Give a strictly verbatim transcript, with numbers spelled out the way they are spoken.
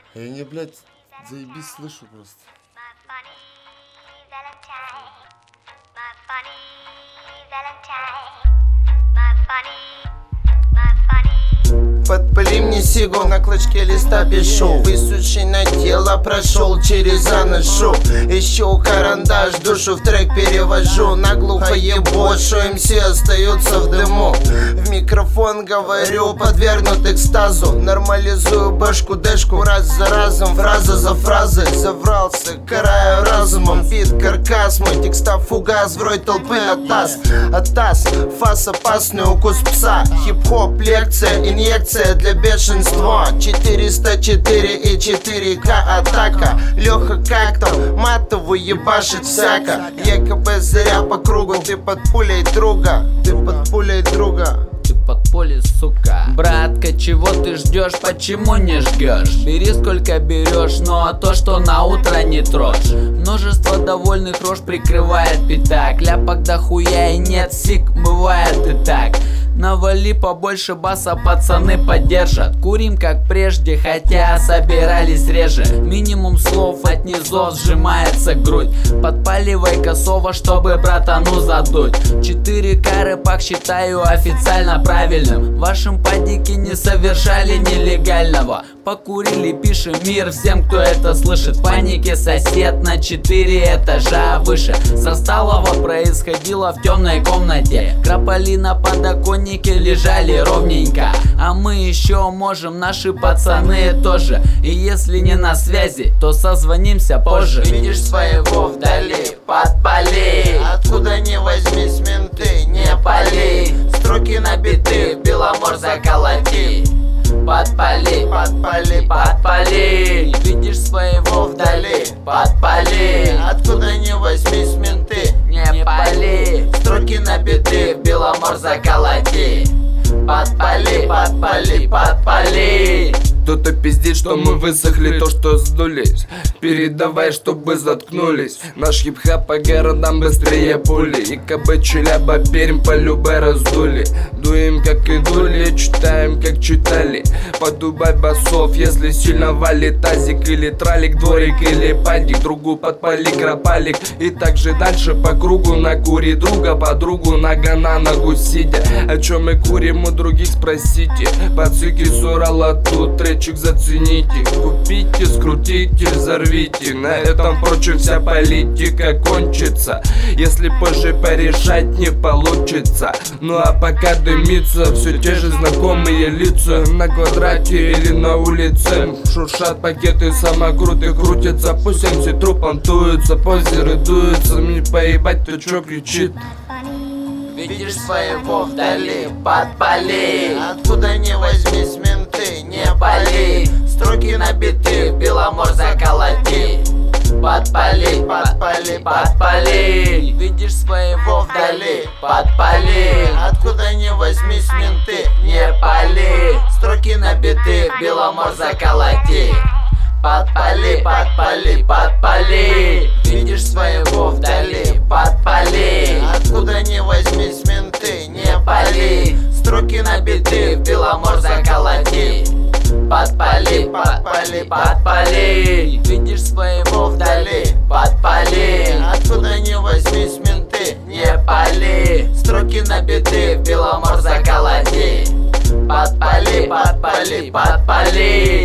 Я не, блядь, заебись слышу просто. Подпали мне сигу, на клочке листа пишу. Высуши на тело, прошел через аношу. Ищу карандаш, душу в трек перевожу. Наглухо ебошу, МС остаются в дыму. В микрофон говорю, подвергнут экстазу. Нормализую башку, дэшку раз за разом. Фраза за фразой, заврался, караю разумом. Бит, каркас, мой текста фугас. В рой толпы атас, атас, фас опасный укус пса. Хип-хоп, лекция, инъекция для бешенства. Четыреста четыре и четыре ка атака. Леха как там, матовую ебашит всяко. Якобы зря по кругу, ты под пулей друга. Ты под пулей друга. Ты под поле, сука. Братка, чего ты ждешь, почему не жгешь? Бери сколько берешь, но то, что на утро не трожь. Множество довольных рож прикрывает пятак. Ляпок дохуя и нет сик, бывает и так. Навали побольше баса, пацаны поддержат. Курим как прежде, хотя собирались реже. Минимум слов от низов сжимается грудь. Подпаливай косово, чтобы братану задуть. четыре ка рэпак считаю официально правильным. В вашем падике не совершали нелегального. Покурили, пишем мир всем, кто это слышит. В панике сосед на четыре этажа выше. Со Сталова происходило в темной комнате. Крапали на подоконнике, лежали ровненько. А мы еще можем, наши пацаны тоже. И если не на связи, то созвонимся позже. Видишь своего вдали, подпали. Откуда не возьмись, менты, не пали. Строки набиты, Беломор заколоти. Подпали, подпали, подпали. Видишь своего вдали, подпали. Откуда не возьмись, менты, не пали. Строки набиты, Беломор заколоти. Подпали, подпали, подпали. Кто-то пиздит, что мы высохли, то что сдулись. Передавай, чтобы заткнулись. Наш хип-хап по городам быстрее пули. И КБ, Челяба, Пермь по любе раздули. Дуем как и дули, читаем как читали. Подубай басов, если сильно валит тазик или тралик, дворик или падик. Другу подпали кропалик. И также дальше по кругу накури друга, подругу нога на ногу сидя. О чем мы курим, у других спросите. Пацыки с Урала тут, тречик зацените. Купите, скрутите, взорвите. На этом, впрочем, вся политика кончится, если позже порешать не получится. Ну а пока дымится, все те же знакомые лица. На квадрате или на улице шуршат пакеты, самокруты крутятся. Пусть МС трупом туются, позеры дуются. Мне поебать, кто чё кричит. Видишь своего вдали, подпали. Откуда не возьмись, менты, не пали. Строки набиты, Беломор заколоти. Подпали, подпали, подпали. Видишь своего вдали, подпали. Откуда не возьмись, менты, не пали. Строки набиты, Беломор заколоти. Подпали, подпали, подпали. Видишь своего вдали, подпали. Откуда не возьмись, менты, не пали. Строки набиты, Беломор заколоти. Подпали, подпали, подпали. Видишь своего вдали, подпали. Откуда не возьмись, менты, не пали. Строки набиты, Беломор заколоти. Подпали, подпали, подпали.